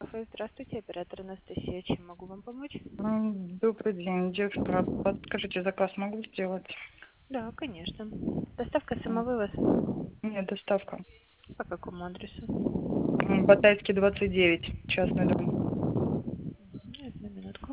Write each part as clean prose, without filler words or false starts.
кафе. Здравствуйте, оператор Анастасия. Чем могу вам помочь? Добрый день, девушка. Подскажите, заказ могу сделать? Да, конечно. Доставка М, самовывоз. Нет, доставка. По какому адресу? Батайский, 29, частный дом. Одну минутку.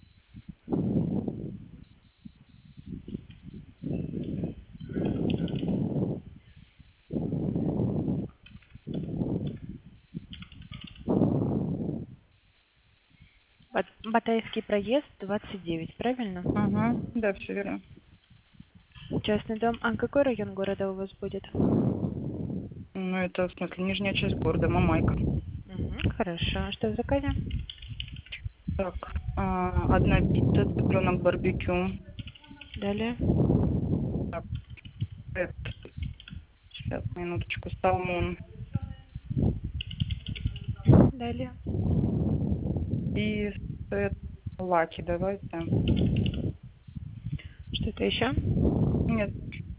Батайский проезд 29, правильно? Ага, да, все верно. Частный дом. А какой район города у вас будет? Ну, это, в смысле, нижняя часть города, Мамайка. Хорошо. Что в заказе? Так, одна пицца, цыпленок барбекю. Далее. Так, сет, сейчас, минуточку, салмон. Далее. И сет лаки давайте. Что-то еще? Нет,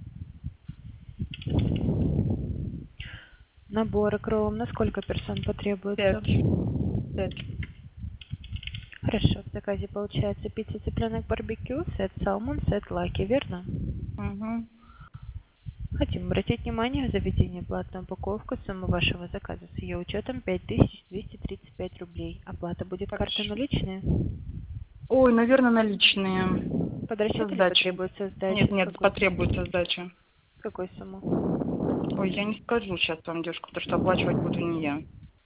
Наборы кровом. На сколько персон потребуется? 5, 5. Хорошо. В заказе получается пицца, цыпленок, барбекю, сет салмон, сет лаки, верно? Угу. Хотим обратить внимание, заведение платная упаковка, сумма вашего заказа с ее учетом 5235 рублей. Оплата будет карта Хорошо. наличные. Ой, наверное, наличные. Под Со расчет или сдачей. потребуется Нет, сдача? С нет, какой, потребуется сдача. с какой суммы? Ой, я не скажу сейчас вам, девушка, потому что оплачивать буду не я.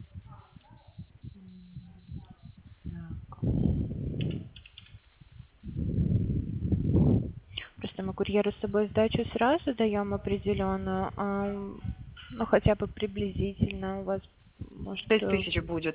Просто мы курьеру с собой сдачу сразу даем определенную, ну хотя бы приблизительно у вас может 6 000 будет.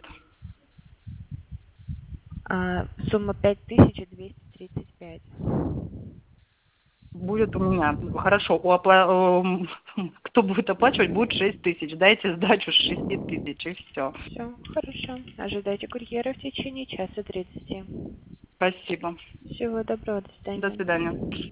сумма 5235. Будет у меня. Хорошо, кто будет оплачивать, будет 6 000. Дайте сдачу с 6 000 и все. Все, хорошо. Ожидайте курьера в течение часа 30. Спасибо. Всего доброго, до До свидания. свидания.